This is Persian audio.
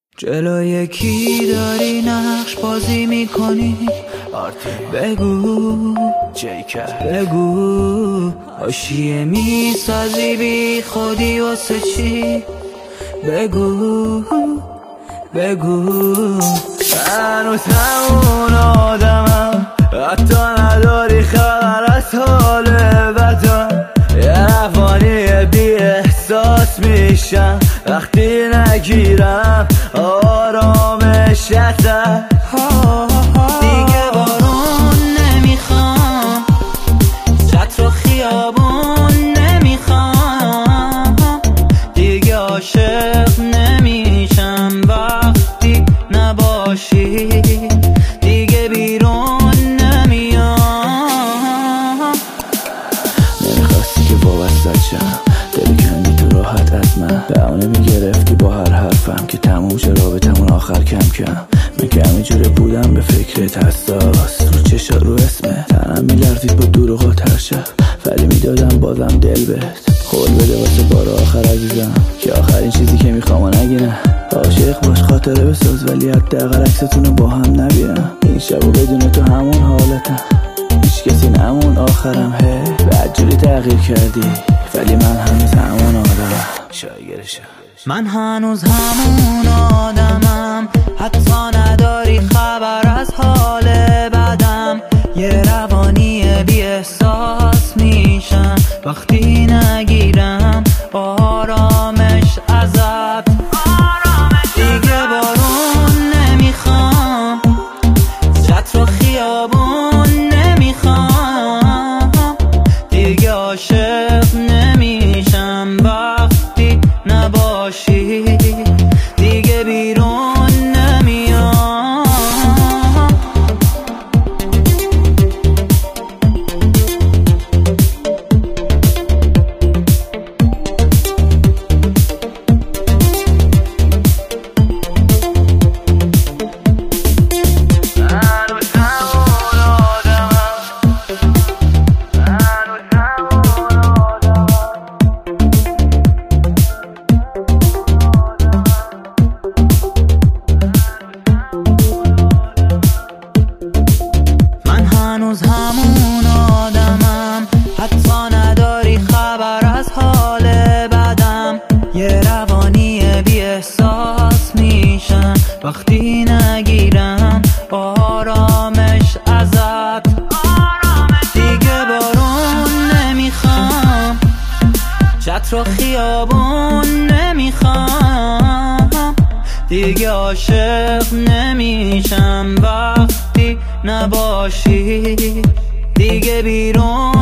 جلوی کی داری نقش بازی میکنی؟ بگو بگو حاشیه میسازی بی خودی واسه چی؟ بگو هنوز همون آدمم، حتی نداری خبر از حال بدم. یه روانی بی احساس میشم وقتی نگیرم آرامش ازت. دیگه بارون نمیخوام، چتر و خیابون نمیخوام، دیگه عاشق نمیشم وقتی نباشی، دیگه بیرون نمیام. نمیخواستی که وابستت شم، دلی کندی تو راحت از من، بهونه میگرفتی با هر حرفم که تموم شه رابطمون آخر کم کم. من که همینجوره بودم به فکرت حساس، رو چشا رو اسمه تنم میلرزید با دروغات هر شب، ولی میدادم بازم دل بهت. قول بده واسه بار آخر عزیزم که آخرین چیزی که میخوام نگی نه. عاشق باش خاطره بساز ولی حداقل عکستونو با هم نبینم. این شبو بدون تو همون حالتم، هیچ کسی نمون آخرم. هی بدجوری تغییر کردی ولی من هنوز همون آدمم. شایگرشم من هنوز همون آدمم، حتی نداری خبر از حال بدم. یه روانی بی احساس میشم وقتی نگیرم آرامش ازت. دیگه بارون نمیخوام، چتر و خیابون نمیخوام، دیگه عاشق نمیشم وقتی نباشی، دیگه بیرون نمیام. هنوز همون آدمم، حتی نداری خبر از حال بدم. یه روانی بی احساس میشم وقتی نگیرم آرامش ازت. دیگه بارون نمیخوام، چتر و خیابون نمیخوام، دیگه عاشق نمیشم وقتی نباشی، دیگه بیرون